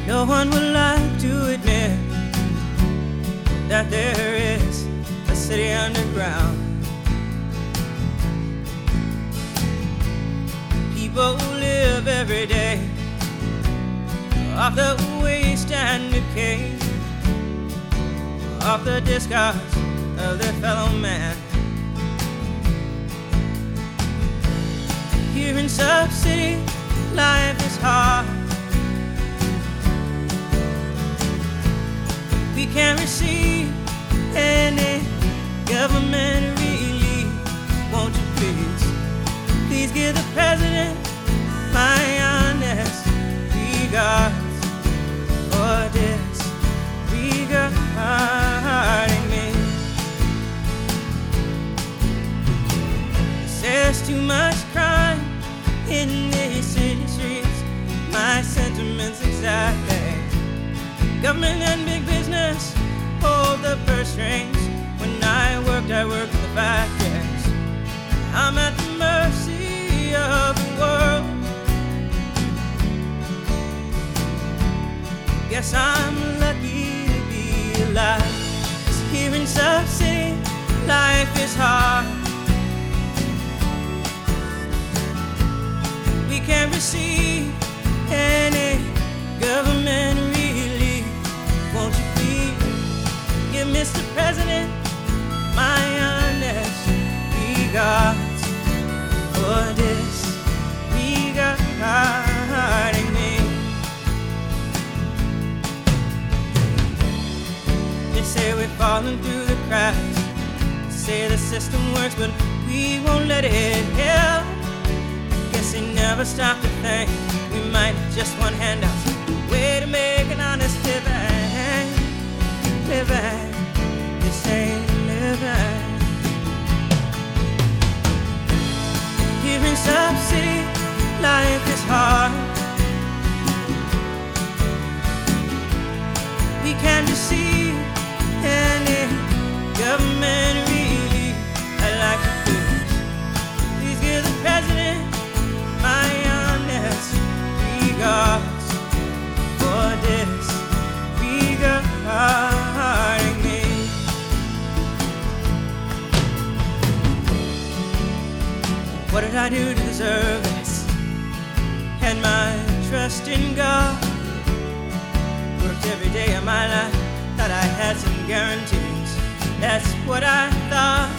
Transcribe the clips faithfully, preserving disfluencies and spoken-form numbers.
No one would like to admit that there is a city underground. People live every day off the waste and decay, off the discards of their fellow man. Here in Sub City, life is hard. We can't receive any government relief. Won't you please, please give the president my honest regards for disregarding me. There's too much crime in these city streets. My sentiments exactly. Government and big business hold the purse strings. When I worked, I worked in the factories. I'm at the mercy of the world. Guess I'm lucky to be alive. 'Cause here in Sub City, life is hard. We can't receive any government relief. Won't you please give Mister President my honest regards for disregarding me. They say we're falling through the cracks. They say the system works, but we won't let it help. Guess they never stop to think we might just want handouts. Way to make an honest living, living. This ain't living. Here in Sub City, life is hard. We can't receive any government relief. I'd like to please, please give the president my honest regards for disregarding me. What did I do to deserve this? Had my trust in God. Worked every day of my life, thought I had some guarantees. That's what I thought.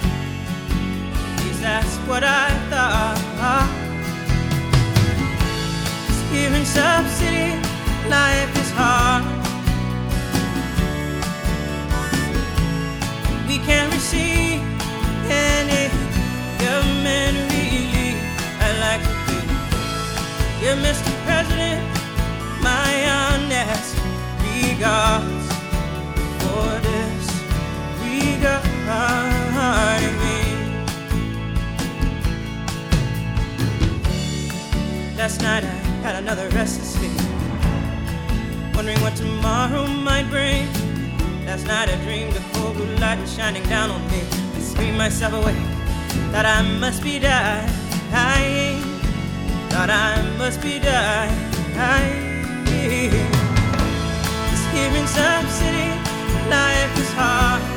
Yes, that's what I thought. Here in Sub City, life is hard. We can't receive any government relief. I'd like to please give Mister President my honest regards for disregarding me. Last night I had another restless feeling, wondering what tomorrow might bring. Last night I dreamed the cold blue light was shining down on me. I screamed myself awake, thought I must be dying. Thought I must be dying. Just here in Sub City, life is hard.